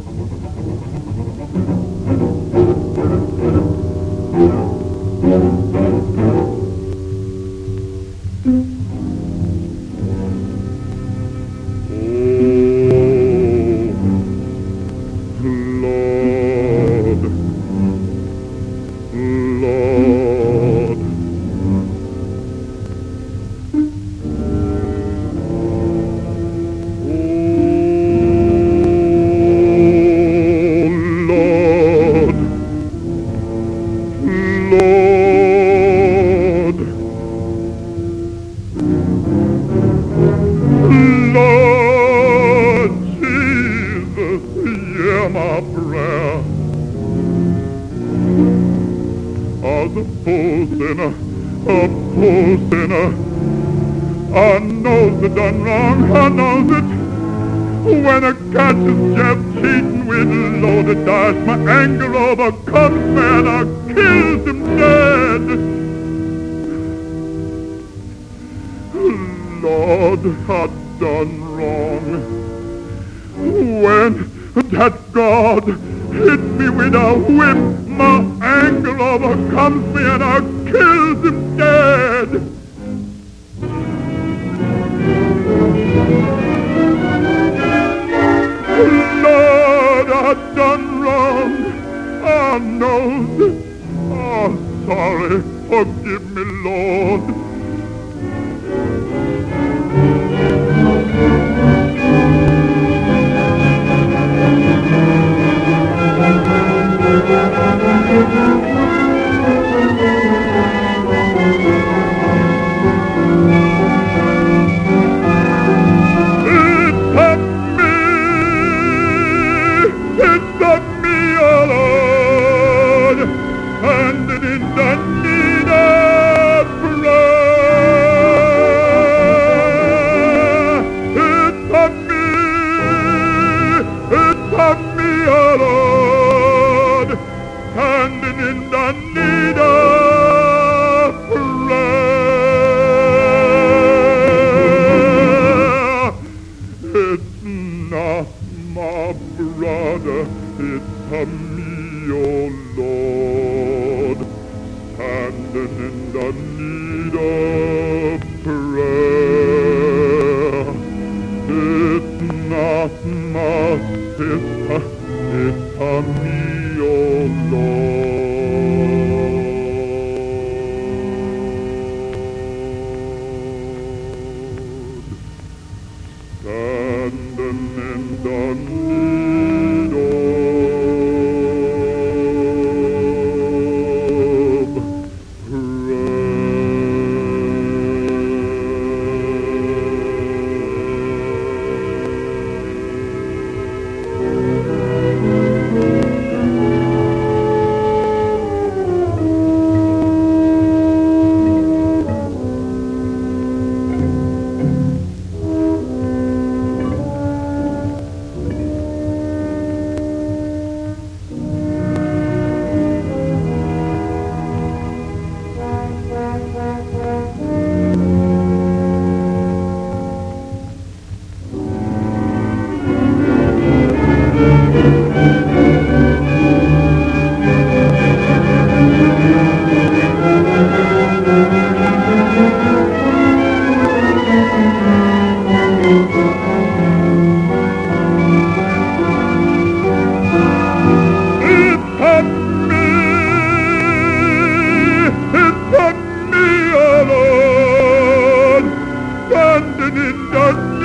I knows it done wrong, I knows it. When I catches Jeff cheating with loaded dice, my anger overcomes me and I kills him dead. Lord, I done wrong. When that God hit me with a whip, my anger overcomes me and I kills him dead. Lord, I done wrong. I knows it. Oh, sorry. Forgive me, Lord. Standing in the